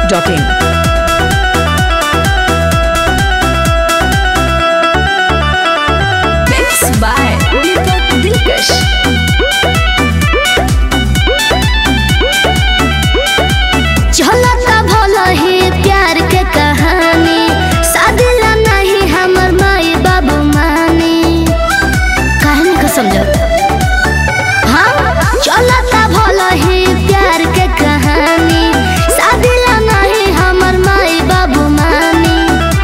masti.in. Mixed by Deepak Dilkash. चलता भला ही प्यार के कहानी सादिला नहीं हमर माई बाबू मानी कहानी को समझो। हाँ चलता भला ही प्यार के कहानी सादिला नहीं हमर माई बाबू मानी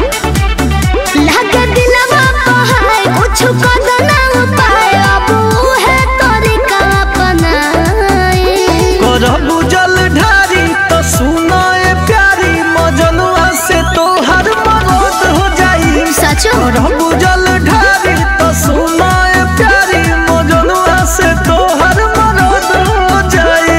लागे दिलवा पहाड़ कुछ कदना उपाय अब है तरीका अपनाए करबू जल ढारी तो सुना ए प्यारी मजनुआ से तो हर मरद हो जाई। सचो करबू जल ढारी तो सुना ए प्यारी मजनुआ से तो हर मरद हो जाई।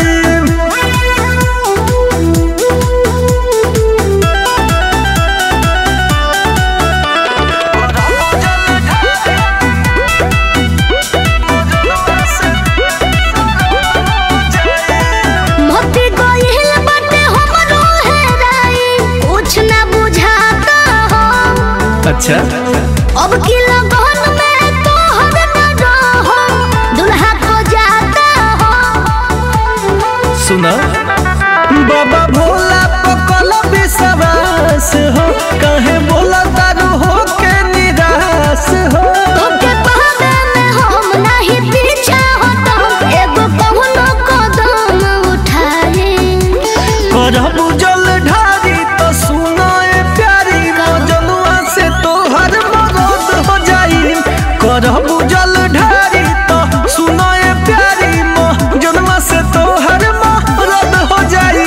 मोती गोइल बाटे हमरो हेराई कुछ ना बुझाता हो। अच्छा अब की लगन में तो हम न रहो दुल्हा को जाता हो। सुना बाबा भोला पकल विश्वास हो कहे बोला तारू हो के निराश हो। तोके पावे में हम नहीं पीछा हटो एगो कहुनो कदम उठाए करबू जल ढारी तो सुना ए प्यारी मजनुआ से तो हर मरद हो जाई। करबू जल ढारी तो सुना ए प्यारी मजनुआ से तो हर मरद हो जाई।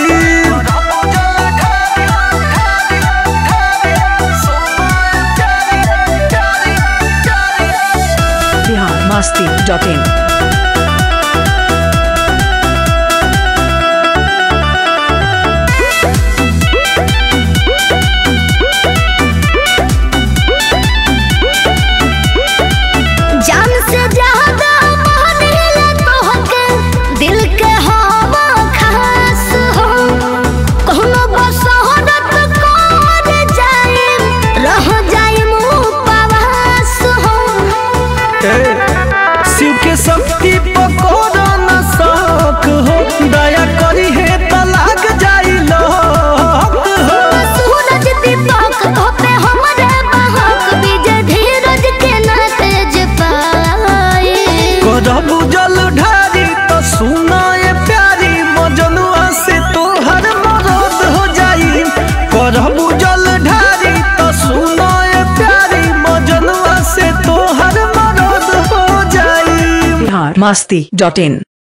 Bihar masti.in. जान से ज्यादा मानिला तोहके दिल के हवा खास हो। कहनो बसहरत कर जाए रह जाए उपवास हो। शिव के शक्ति पकोड़ा न शौक हो दया करी है त लाग जाई लोक हो। सूरज दीपक तोपे हमरे बहक विजय धीरज के ना तेज पाए करबू जल ढारी तो सुना ए प्यारी मजनुआ से तो हर मरद हो जाई। करबू जल ढारी तो सुना ए प्यारी मजनुआ से तो हर मरद हो जाई। Bihar masti.in.